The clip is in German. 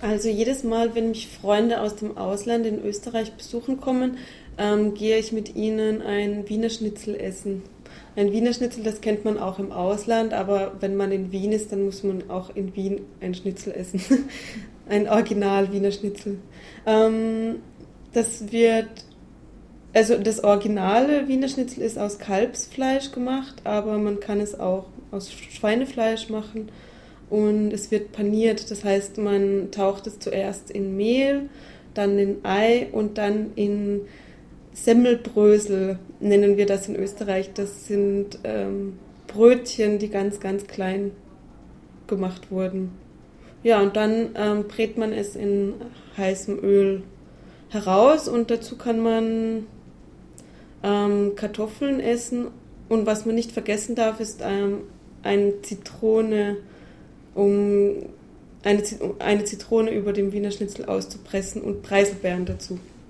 Also jedes Mal, wenn mich Freunde aus dem Ausland in Österreich besuchen kommen, gehe ich mit ihnen ein Wiener Schnitzel essen. Ein Wiener Schnitzel, das kennt man auch im Ausland, aber wenn man in Wien ist, dann muss man auch in Wien ein Schnitzel essen. Ein Original Wiener Schnitzel. Ähm, das wird, also das originale Wiener Schnitzel ist aus Kalbsfleisch gemacht, aber man kann es auch aus Schweinefleisch machen und es wird paniert. Das heißt, man taucht es zuerst in Mehl, dann in Ei und dann in Semmelbrösel, nennen wir das in Österreich. Das sind Brötchen, die ganz, ganz klein gemacht wurden. Ja, und dann brät man es in heißem Öl heraus und dazu kann man Kartoffeln essen. Und was man nicht vergessen darf, ist eine Zitrone, um eine Zitrone über dem Wiener Schnitzel auszupressen und Preiselbeeren dazu.